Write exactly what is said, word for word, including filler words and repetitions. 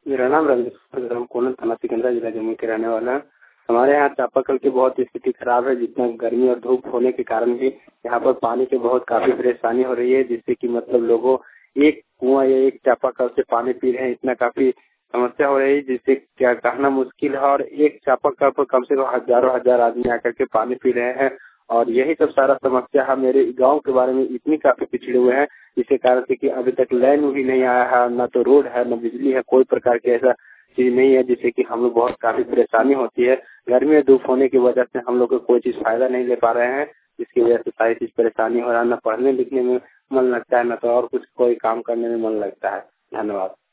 मेरा नाम रविंद्र ग्राम कोलन थाना सिकंदरा जिला जम्मू के रहने वाला है। हमारे यहाँ चापाकल की बहुत स्थिति खराब है, जितना गर्मी और धूप होने के कारण भी यहाँ पर पानी की बहुत काफी परेशानी हो रही है, जिससे कि मतलब लोगों एक कुआं या एक चापाकल से पानी पी रहे हैं, इतना काफी समस्या हो रही है जिससे क्या कहना मुश्किल है। और एक चापाकल पर कम से कम हजारों हजार आदमी आकर के पानी पी रहे हैं और यही सब सारा समस्या है। मेरे गांव के बारे में इतनी काफी पिछड़े हुए हैं जिसके कारण से कि अभी तक लाइन भी नहीं आया है, न तो रोड है, न बिजली है, कोई प्रकार की ऐसा चीज नहीं है, जिससे कि हम लोग बहुत काफी परेशानी होती है। गर्मी में धूप होने की वजह से हम लोग को कोई चीज फायदा नहीं ले पा रहे हैं, जिसकी वजह से सारी चीज परेशानी हो रहा है। न पढ़ने लिखने में मन लगता है, न तो और कुछ कोई काम करने में मन लगता है। धन्यवाद।